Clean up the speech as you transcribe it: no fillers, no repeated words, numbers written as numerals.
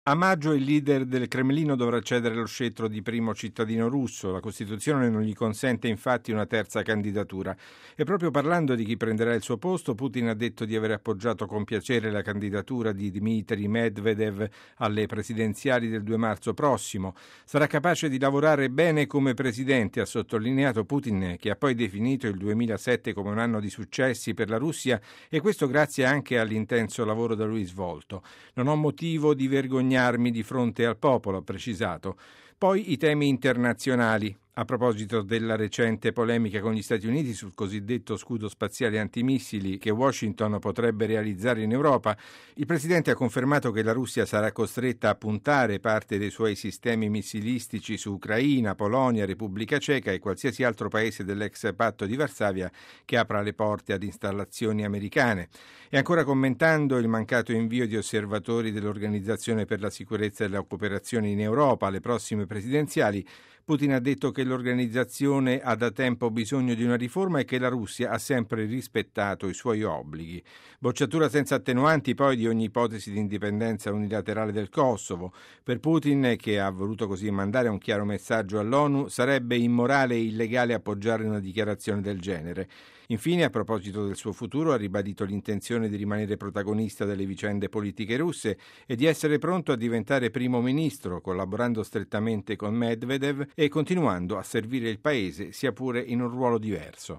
A maggio il leader del Cremlino dovrà cedere lo scettro di primo cittadino russo. La Costituzione non gli consente infatti una terza candidatura. E proprio parlando di chi prenderà il suo posto, Putin ha detto di aver appoggiato con piacere la candidatura di Dmitry Medvedev alle presidenziali del 2 marzo prossimo. Sarà capace di lavorare bene come presidente, ha sottolineato Putin, che ha poi definito il 2007 come un anno di successi per la Russia, e questo grazie anche all'intenso lavoro da lui svolto. Non ho motivo di vergognarmi di fronte al popolo, ha precisato. Poi i temi internazionali. A proposito della recente polemica con gli Stati Uniti sul cosiddetto scudo spaziale antimissili che Washington potrebbe realizzare in Europa, il presidente ha confermato che la Russia sarà costretta a puntare parte dei suoi sistemi missilistici su Ucraina, Polonia, Repubblica Ceca e qualsiasi altro paese dell'ex patto di Varsavia che apra le porte ad installazioni americane. E ancora commentando il mancato invio di osservatori dell'Organizzazione per la sicurezza e la cooperazione in Europa alle prossime presidenziali, Putin ha detto che l'organizzazione ha da tempo bisogno di una riforma e che la Russia ha sempre rispettato i suoi obblighi. Bocciatura senza attenuanti poi di ogni ipotesi di indipendenza unilaterale del Kosovo. Per Putin, che ha voluto così mandare un chiaro messaggio all'ONU, sarebbe immorale e illegale appoggiare una dichiarazione del genere. Infine, a proposito del suo futuro, ha ribadito l'intenzione di rimanere protagonista delle vicende politiche russe e di essere pronto a diventare primo ministro, collaborando strettamente con Medvedev e continuando a servire il paese, sia pure in un ruolo diverso.